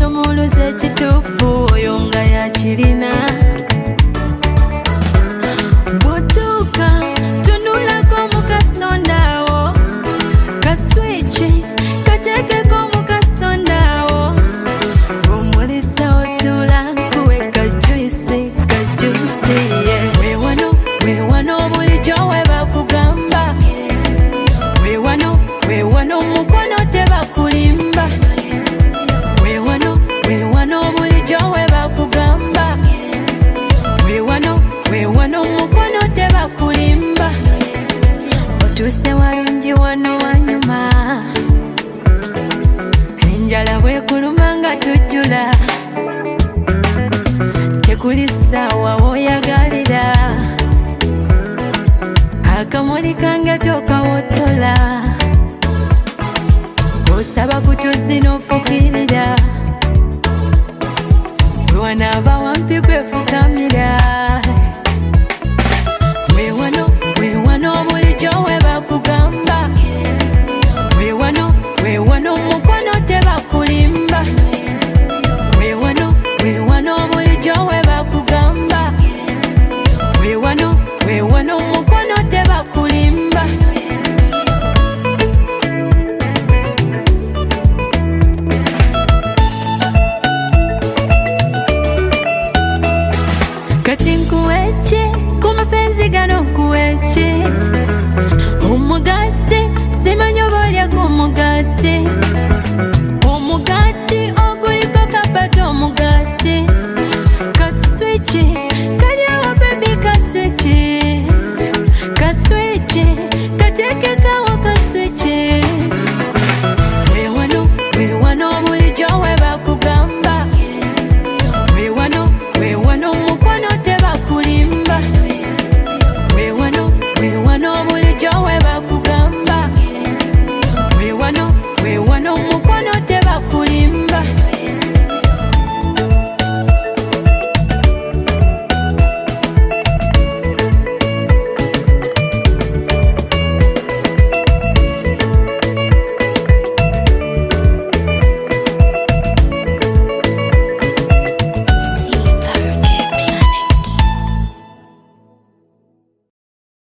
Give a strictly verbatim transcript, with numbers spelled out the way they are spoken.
somuluze ekituufu oyo nga yakirina. Bw'otuuka tunulako mu kasondaawo kaswiki kateekeko mu kasondaawo ng'omulisa otuula nkuwe kajuyisi kajuyisi weewano weewano bulijjo we bakugamba weewano weewano mukono tebakulimba weewano weewano bulijjo we bakugamba weewano weewano mukono tebakulimba otuuse walungi wano wanyuma enjala bwekuluma nga tujjula tekuli ssaawa w'oyagalira akamuli kange tokawotola osaba kutuusi n'ofukirira bwe wanaaba wampi kwefukamira weewano weewano bulijjo we bakugamba weewano weewano mukono tebakulimba weewano weewano bulijjo we bakugamba weewano weewano mukono tebakulimba. Kati nkuweeki ku mapenzi gano nkuweeki omugatte simanyi oba olya g'omugatte omugatte oguliko kabato omugatte kaswiki kalyawo bebi kaswiki kaswiki kateekekawo